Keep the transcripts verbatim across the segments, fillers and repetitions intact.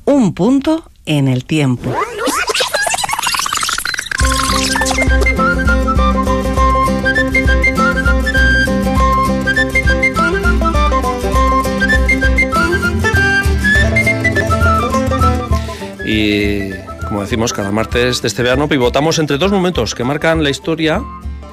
Un punto en el tiempo. Y como decimos, cada martes de este verano pivotamos entre dos momentos que marcan la historia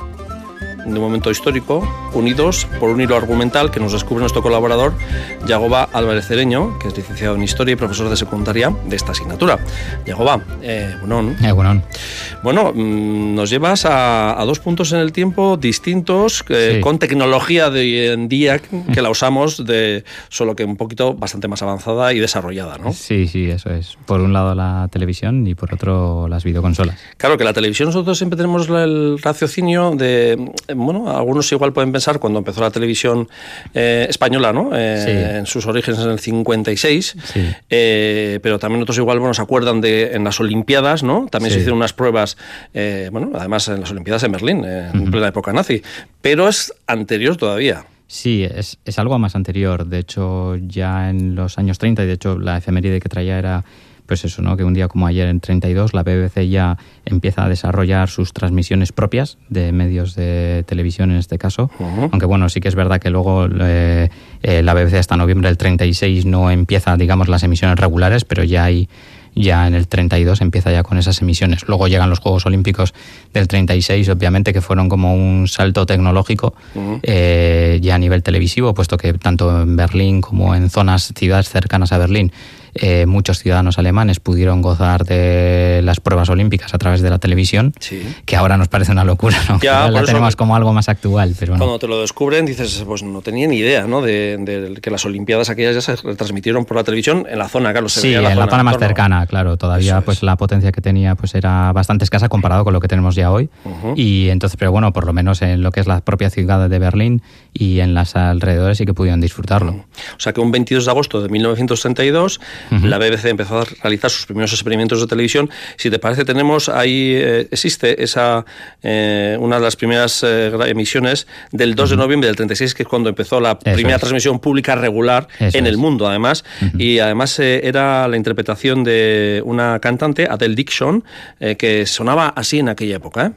de un momento histórico, unidos por un hilo argumental que nos descubre nuestro colaborador Yagoba Álvarez Cereño, que es licenciado en Historia y profesor de secundaria de esta asignatura. Yagoba, eh, bueno, eh, bueno. bueno, mmm, nos llevas a, a dos puntos en el tiempo distintos, eh, sí. con tecnología de hoy en día que la usamos, de solo que un poquito bastante más avanzada y desarrollada, ¿no? Sí, sí, eso es. Por un lado la televisión y por otro las videoconsolas. Claro que la televisión nosotros siempre tenemos el raciocinio de... Bueno, algunos igual pueden pensar cuando empezó la televisión eh, española, ¿no? Eh, sí. En sus orígenes en el cincuenta y seis, sí. eh, pero también otros igual bueno, se acuerdan de en las Olimpiadas, ¿no? También sí. se hicieron unas pruebas, eh, bueno, además en las Olimpiadas en Berlín, eh, uh-huh. en plena época nazi, pero es anterior todavía. Sí, es, es algo más anterior. De hecho, ya en los años treinta, y de hecho la efeméride que traía era... Pues eso, ¿no? Que un día como ayer en treinta y dos la B B C ya empieza a desarrollar sus transmisiones propias de medios de televisión en este caso. Uh-huh. Aunque bueno, sí que es verdad que luego eh, eh, la B B C hasta noviembre del treinta y seis no empieza, digamos, las emisiones regulares, pero ya hay... Ya en el treinta y dos empieza ya con esas emisiones. Luego llegan los Juegos Olímpicos del treinta y seis, obviamente, que fueron como un salto tecnológico uh-huh. eh, ya a nivel televisivo, puesto que tanto en Berlín como en zonas, ciudades cercanas a Berlín, eh, muchos ciudadanos alemanes pudieron gozar de las pruebas olímpicas a través de la televisión, sí. que ahora nos parece una locura, ¿no? Ya, la tenemos como algo más actual. Pero cuando no. te lo descubren dices, pues no tenía ni idea, ¿no? De, de que las Olimpiadas aquellas ya se transmitieron por la televisión en la zona, claro, se sí, veía la en zona, la zona más entorno. cercana, claro. Todavía pues la potencia que tenía pues era bastante escasa comparado con lo que tenemos ya hoy. Uh-huh. Y entonces, pero bueno, por lo menos en lo que es la propia ciudad de Berlín y en las alrededores sí que pudieron disfrutarlo. Uh-huh. O sea que un veintidós de agosto de mil novecientos treinta y dos uh-huh. la B B C empezó a realizar sus primeros experimentos de televisión. Si te parece, tenemos ahí, eh, existe esa eh, una de las primeras eh, emisiones del dos uh-huh. de noviembre del treinta y seis, que es cuando empezó la Eso primera es. transmisión pública regular Eso en es. el mundo, además. Uh-huh. Y además eh, era la interpretación de una cantante, Adele Dixon, eh, que sonaba así en aquella época, ¿eh?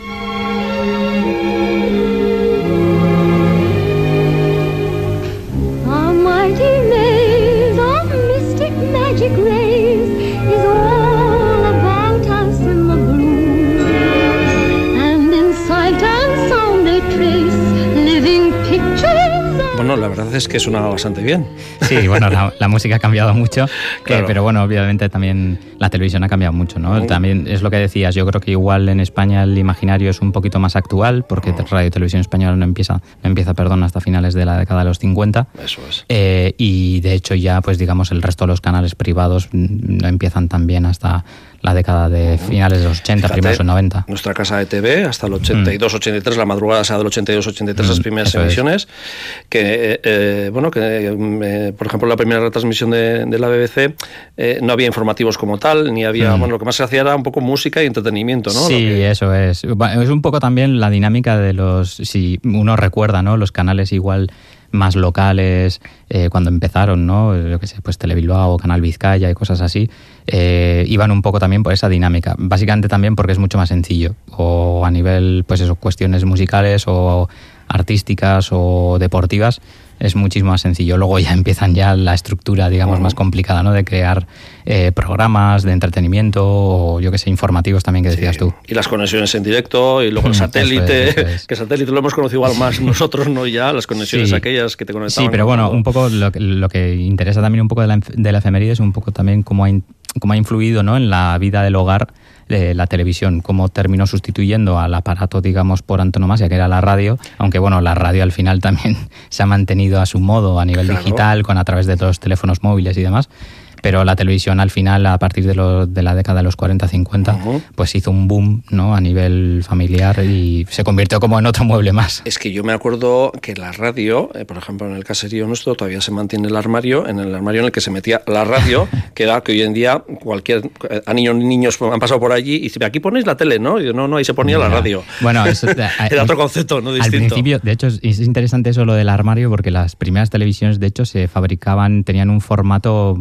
Bueno, la verdad es que sonaba bastante bien. Sí, bueno, la, la música ha cambiado mucho, claro. eh, pero bueno, obviamente también la televisión ha cambiado mucho, ¿no? Uh-huh. También es lo que decías, yo creo que igual en España el imaginario es un poquito más actual, porque uh-huh. Radio Televisión Española no empieza, no empieza, perdón, hasta finales de la década de los cincuenta. Eso es. Eh, y de hecho ya, pues digamos, el resto de los canales privados no empiezan también hasta la década de finales de los ochenta, Fíjate, primeros de los noventa. Nuestra casa de T V hasta el ochenta y dos, ochenta y tres, la madrugada sea del ochenta y dos, ochenta y tres, mm, las primeras emisiones, es. que, eh, bueno, que eh, por ejemplo, la primera retransmisión de, de la B B C eh, no había informativos como tal, ni había, mm. bueno, lo que más se hacía era un poco música y entretenimiento, ¿no? Sí, que... eso es. Es un poco también la dinámica de los, si uno recuerda, ¿no? Los canales igual más locales, eh, cuando empezaron, ¿no? Yo qué sé, pues Telebilbao, Canal Vizcaya y cosas así, eh, iban un poco también por esa dinámica. Básicamente también porque es mucho más sencillo, o a nivel, pues eso, cuestiones musicales o artísticas o deportivas, es muchísimo más sencillo. Luego ya empiezan ya la estructura, digamos, uh-huh. más complicada, ¿no? De crear eh, programas de entretenimiento o, yo qué sé, informativos también, que decías sí. tú. Y las conexiones en directo y luego el satélite, eso es, eso es. que el satélite lo hemos conocido igual más nosotros, ¿no? Ya, las conexiones sí. aquellas que te conectaban. Sí, pero bueno, todo. un poco lo que, lo que interesa también un poco de la, de la efeméride es un poco también cómo ha, cómo ha influido, ¿no? En la vida del hogar de la televisión, cómo terminó sustituyendo al aparato, digamos, por antonomasia, que era la radio, aunque bueno, la radio al final también se ha mantenido a su modo a nivel claro. digital, con a través de los teléfonos móviles y demás. Pero la televisión al final, a partir de, lo, de la década de los cuarenta cincuenta, uh-huh. pues hizo un boom, ¿no? A nivel familiar y se convirtió como en otro mueble más. Es que yo me acuerdo que la radio, eh, por ejemplo, en el caserío nuestro todavía se mantiene el armario, en el armario en el que se metía la radio, que era que hoy en día cualquier a niños niños han pasado por allí y dicen, aquí ponéis la tele, ¿no? Y yo, no, no, ahí se ponía Mira, la radio. Bueno, eso, era otro concepto, ¿no? Distinto. Al principio, de hecho, es interesante eso lo del armario, porque las primeras televisiones, de hecho, se fabricaban, tenían un formato más bien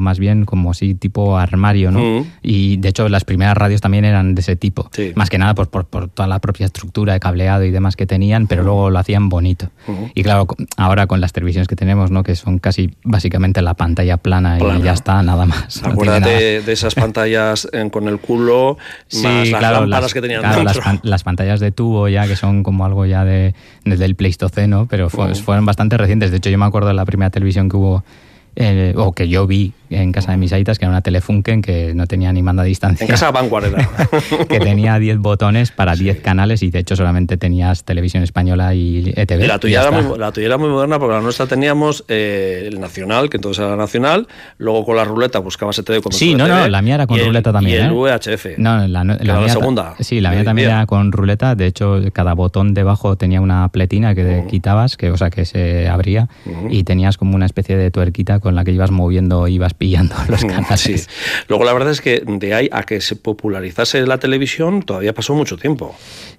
como así tipo armario, ¿no? Uh-huh. Y de hecho las primeras radios también eran de ese tipo. Sí. Más que nada pues, por, por toda la propia estructura de cableado y demás que tenían, pero uh-huh. luego lo hacían bonito. Uh-huh. Y claro, ahora con las televisiones que tenemos, ¿no? Que son casi básicamente la pantalla plana, plana. Y ya está, nada más. Acuérdate no de, de esas pantallas en, con el culo, sí, más las claro, lámparas las, que tenían claro, dentro. Las, las pantallas de tubo ya, que son como algo ya de, desde el Pleistoceno, pero fue, uh-huh. fueron bastante recientes. De hecho, yo me acuerdo de la primera televisión que hubo, eh, o que yo vi en casa de mis aitas, que era una Telefunken que no tenía ni mando a distancia. En casa de Vanguard era. Que tenía diez botones para diez sí. canales y de hecho solamente tenías Televisión Española y E T V. Y la tuya, era muy, la tuya era muy moderna porque la nuestra teníamos eh, el Nacional, que entonces era Nacional, luego con la ruleta buscabas E T V con Sí, no, E T V, no, la mía era con y ruleta el, también. Y el ¿eh? U H F. No, la, la, la, la segunda. Sí, la mía también era con ruleta. De hecho, cada botón debajo tenía una pletina que uh-huh. quitabas, que, o sea, que se abría uh-huh. y tenías como una especie de tuerquita con la que ibas moviendo, ibas pillando los canales. Sí. Luego la verdad es que de ahí a que se popularizase la televisión todavía pasó mucho tiempo.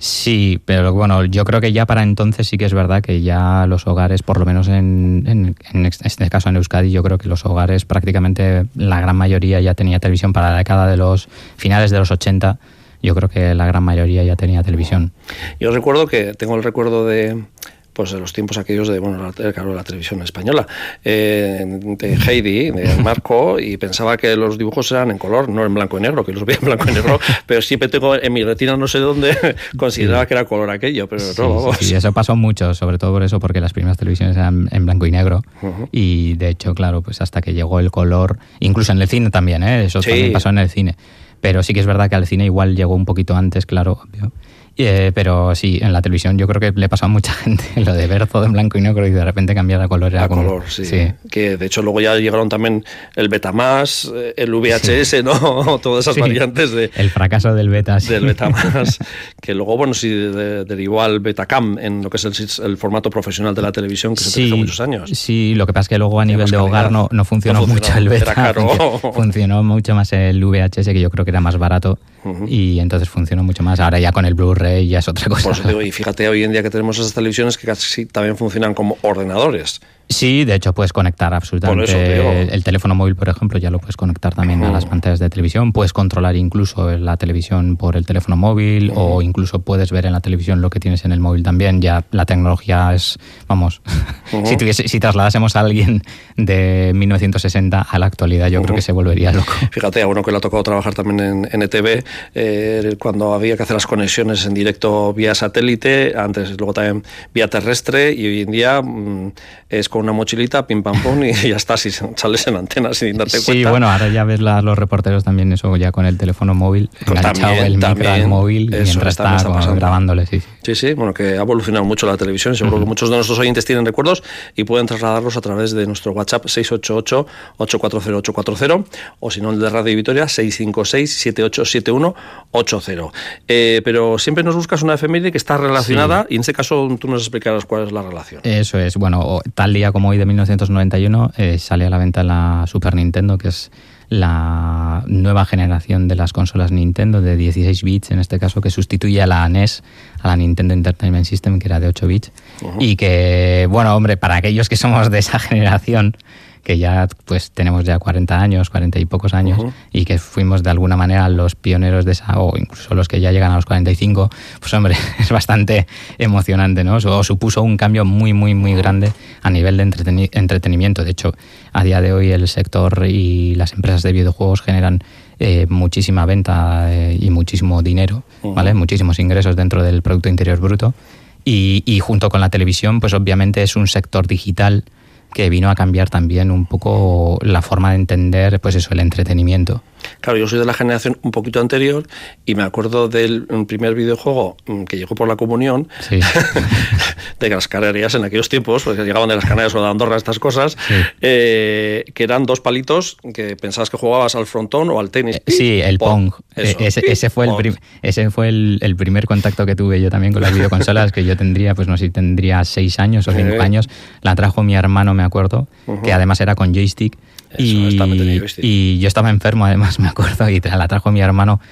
Sí, pero bueno, yo creo que ya para entonces sí que es verdad que ya los hogares, por lo menos en, en, en este caso en Euskadi, yo creo que los hogares prácticamente la gran mayoría ya tenía televisión. Para la década de los finales de los ochenta, yo creo que la gran mayoría ya tenía televisión. Yo recuerdo que tengo el recuerdo de... pues de los tiempos aquellos de, bueno, la, claro, la televisión española, eh, de Heidi, de Marco, y pensaba que los dibujos eran en color, no en blanco y negro, que los veía en blanco y negro, pero siempre tengo en mi retina no sé dónde, consideraba sí. que era color aquello, pero sí, no, vamos. Sí, sí, eso pasó mucho, sobre todo por eso, porque las primeras televisiones eran en blanco y negro, uh-huh. y de hecho, claro, pues hasta que llegó el color, incluso en el cine también, ¿eh? Eso sí. también pasó en el cine, pero sí que es verdad que al cine igual llegó un poquito antes, claro, obvio. Eh, pero sí, en la televisión yo creo que le pasó a mucha gente lo de ver todo en blanco y negro y de repente cambiar a color. Era a como, color, sí. sí. Que de hecho luego ya llegaron también el Betamax, el V H S, sí. ¿no? Todas esas sí. variantes de... El fracaso del Beta, sí. Del Betamax, que luego, bueno, sí de, derivó al Betacam en lo que es el, el formato profesional de la televisión, que se sí, utilizó muchos años. Sí, lo que pasa es que luego a nivel de hogar no, no, funcionó no funcionó mucho el Beta. Era caro. Funcionó, funcionó mucho más el V H S, que yo creo que era más barato, uh-huh. y entonces funcionó mucho más. Ahora ya con el Blu-ray ya es otra cosa. Por eso digo, y fíjate hoy en día que tenemos esas televisiones que casi también funcionan como ordenadores. Sí, de hecho puedes conectar absolutamente el, el teléfono móvil, por ejemplo, ya lo puedes conectar también uh-huh. a las pantallas de televisión. Puedes controlar incluso la televisión por el teléfono móvil, uh-huh. o incluso puedes ver en la televisión lo que tienes en el móvil también. Ya la tecnología es, vamos, uh-huh. si, tuviese, si trasladásemos a alguien de mil novecientos sesenta a la actualidad, yo uh-huh. creo que se volvería loco. Fíjate, a uno que le ha tocado trabajar también en, en E T V, eh, cuando había que hacer las conexiones en directo vía satélite, antes luego también vía terrestre, y hoy en día mmm, es con una mochilita, pim pam pum, y ya está, si sales en antena sin darte sí, cuenta. Sí, bueno, ahora ya ves la, los reporteros también eso ya con el teléfono móvil, enganchado también, el micro también, al móvil eso, mientras está, está grabándole. Sí, sí. sí, sí, bueno, que ha evolucionado mucho la televisión, seguro uh-huh. que muchos de nuestros oyentes tienen recuerdos y pueden trasladarlos a través de nuestro WhatsApp seis ocho ocho, ocho cuatro cero, ocho cuatro cero, o si no el de Radio Vitoria seis cinco seis, siete ocho siete uno ocho cero. Eh, pero siempre nos buscas una efeméride que está relacionada, sí. y en este caso tú nos explicarás cuál es la relación. Eso es, bueno, tal día como hoy de mil novecientos noventa y uno eh, sale a la venta la Super Nintendo, que es la nueva generación de las consolas Nintendo de dieciséis bits, en este caso, que sustituye a la N E S, a la Nintendo Entertainment System, que era de ocho bits, uh-huh. y que, bueno, hombre, para aquellos que somos de esa generación, que ya pues tenemos ya cuarenta años, cuarenta y pocos años, uh-huh. y que fuimos de alguna manera los pioneros de esa, o incluso los que ya llegan a los cuarenta y cinco, pues hombre, es bastante emocionante, ¿no? O supuso un cambio muy, muy, muy grande a nivel de entreteni- entretenimiento. De hecho, a día de hoy el sector y las empresas de videojuegos generan eh, muchísima venta eh, y muchísimo dinero, uh-huh. ¿vale? Muchísimos ingresos dentro del Producto Interior Bruto. Y, y junto con la televisión, pues obviamente es un sector digital que vino a cambiar también un poco la forma de entender, pues eso, el entretenimiento. Claro, yo soy de la generación un poquito anterior y me acuerdo del primer videojuego que llegó por la comunión, sí. de las Canarias en aquellos tiempos, porque llegaban de las Canarias o de Andorra estas cosas, sí. eh, que eran dos palitos que pensabas que jugabas al frontón o al tenis. Eh, sí, el Pong. Pong. Ese, ese fue, el, prim- ese fue el, el primer contacto que tuve yo también con las videoconsolas, que yo tendría, pues no sé si tendría seis años o cinco eh. años. La trajo mi hermano, me acuerdo, uh-huh. que además era con joystick. Eso, y, y yo estaba enfermo, además, me acuerdo, y la trajo mi hermano, que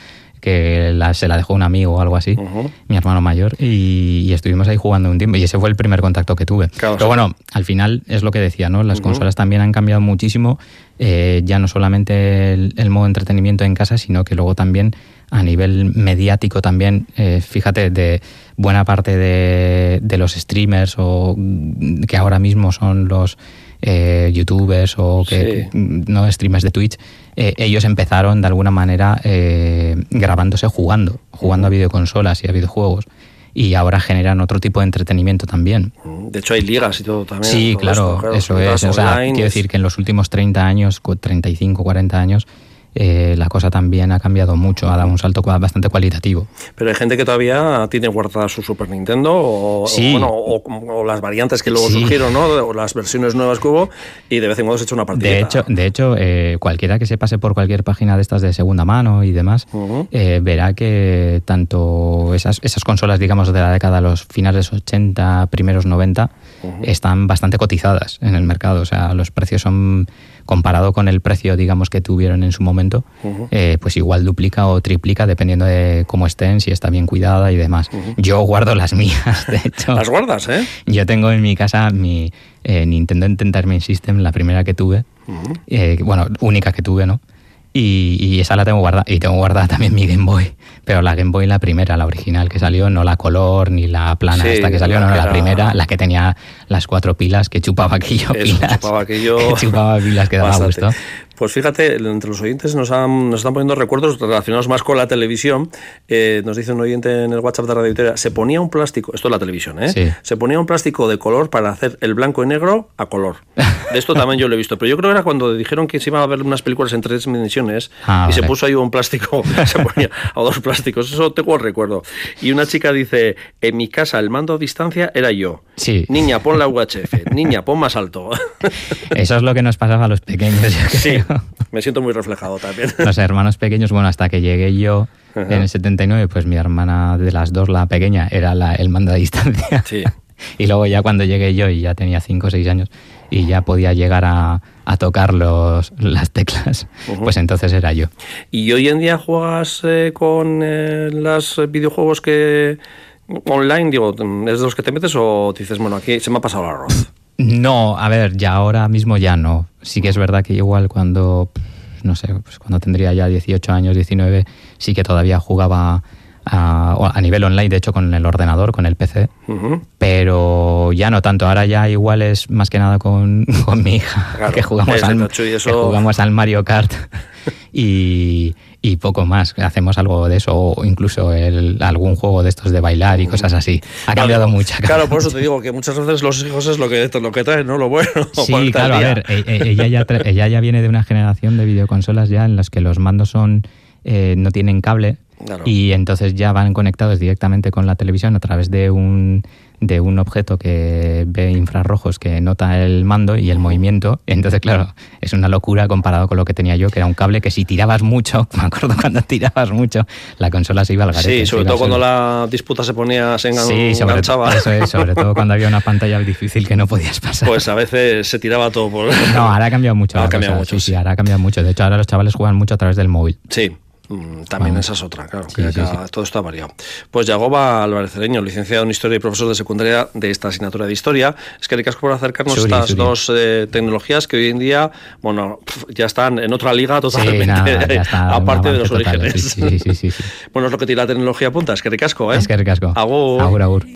que la, se la dejó un amigo o algo así, uh-huh. mi hermano mayor, y, y estuvimos ahí jugando un tiempo, y ese fue el primer contacto que tuve. Claro, Pero sí. bueno, al final es lo que decía, ¿no? Las uh-huh. consolas también han cambiado muchísimo, eh, ya no solamente el, el modo de entretenimiento en casa, sino que luego también a nivel mediático también, eh, fíjate, de buena parte de, de los streamers o que ahora mismo son los eh, youtubers o que sí. no streamers de Twitch, eh, ellos empezaron de alguna manera eh, grabándose jugando, jugando uh-huh. a videoconsolas y a videojuegos. Y ahora generan otro tipo de entretenimiento también. De hecho, hay ligas y todo también. Sí, todo claro, esto, claro, eso es. O sea, quiero decir que en los últimos treinta años, treinta y cinco, cuarenta años, Eh, la cosa también ha cambiado mucho, ha dado un salto bastante cualitativo. Pero hay gente que todavía tiene guardada su Super Nintendo o, sí. o, bueno, o, o las variantes que luego sí. surgieron, ¿no? O las versiones nuevas que hubo, y de vez en cuando se echa una partida. De hecho, de hecho eh, cualquiera que se pase por cualquier página de estas de segunda mano y demás, uh-huh. eh, verá que tanto esas, esas consolas, digamos, de la década de los finales ochenta, primeros noventa, uh-huh. están bastante cotizadas en el mercado. O sea, los precios son, comparado con el precio, digamos, que tuvieron en su momento, uh-huh. eh, pues igual duplica o triplica dependiendo de cómo estén, si está bien cuidada y demás. Uh-huh. Yo guardo las mías, de hecho. ¿Las guardas, eh? Yo tengo en mi casa mi eh, Nintendo Entertainment System, la primera que tuve, uh-huh. eh, bueno, única que tuve, ¿no? Y, y esa la tengo guardada. Y tengo guardada también mi Game Boy. Pero la Game Boy, la primera, la original que salió, no la color ni la plana sí, esta que salió, la no, que la era... primera, la que tenía las cuatro pilas, que chupaba aquello Eso, pilas. chupaba aquello... que chupaba pilas, que daba gusto. Pues fíjate, entre los oyentes nos, han, nos están poniendo recuerdos relacionados más con la televisión. Eh, nos dice un oyente en el WhatsApp de Radio Vitoria, se ponía un plástico, esto es la televisión, ¿eh? Sí. Se ponía un plástico de color para hacer el blanco y negro a color. De esto también yo lo he visto, pero yo creo que era cuando dijeron que se iban a ver unas películas en tres dimensiones ah, y vale. se puso ahí un plástico, se ponía a dos plásticos, eso tengo el recuerdo. Y una chica dice, en mi casa el mando a distancia era yo. Sí. Niña, pon la U H F, niña, pon más alto. Eso es lo que nos pasaba a los pequeños, yo creo. Sí. Me siento muy reflejado también. Los hermanos pequeños, bueno, hasta que llegué yo uh-huh. en el setenta y nueve, pues mi hermana de las dos, la pequeña, era la, el mando a distancia. Sí. Y luego ya cuando llegué yo, y ya tenía cinco o seis años, y ya podía llegar a, a tocar los, las teclas, uh-huh. pues entonces era yo. ¿Y hoy en día juegas eh, con eh, los videojuegos que online, digo, es de los que te metes o dices, bueno, aquí se me ha pasado el arroz? No, a ver, ya ahora mismo ya no. Sí que es verdad que igual cuando, no sé, pues cuando tendría ya dieciocho años, diecinueve, sí que todavía jugaba a, a nivel online, de hecho con el ordenador, con el P C, uh-huh. pero ya no tanto. Ahora ya igual es más que nada con, con mi hija, claro, que, jugamos al, eso... que jugamos al Mario Kart y... y poco más, hacemos algo de eso o incluso el, algún juego de estos de bailar y cosas así. Ha cambiado claro, mucho. Claro, por eso te digo que muchas veces los hijos es lo que, lo que traen, ¿no? Lo bueno. Sí, claro, a ver, ella ya, tra- ella ya viene de una generación de videoconsolas ya en las que los mandos son eh, no tienen cable claro. y entonces ya van conectados directamente con la televisión a través de un de un objeto que ve infrarrojos que nota el mando y el movimiento. Entonces, claro, es una locura comparado con lo que tenía yo, que era un cable que si tirabas mucho, me acuerdo cuando tirabas mucho, la consola se iba al garete. Sí, sobre todo cuando la disputa se ponía, se engan- sí, sobre enganchaba. Eso es, sobre todo cuando había una pantalla difícil que no podías pasar. Pues a veces se tiraba todo por... No, ahora ha cambiado mucho. Ha cambiado mucho, sí, sí. sí, ahora ha cambiado mucho. De hecho, ahora los chavales juegan mucho a través del móvil. Sí. También bueno, esa es otra, claro, que sí, acá sí, sí. todo está variado. Pues Yagoba Álvarez Cedeño, licenciado en Historia y profesor de secundaria de esta asignatura de Historia. Es que ricasco por acercarnos Suri, estas Suri. dos eh, tecnologías que hoy en día, bueno, ya están en otra liga totalmente, sí, nada, está aparte de los total, orígenes. Sí, sí, sí, sí, sí. Bueno, es lo que tiene la tecnología punta, es que ricasco, ¿eh? Es que ricasco. Agur. Agur, agur.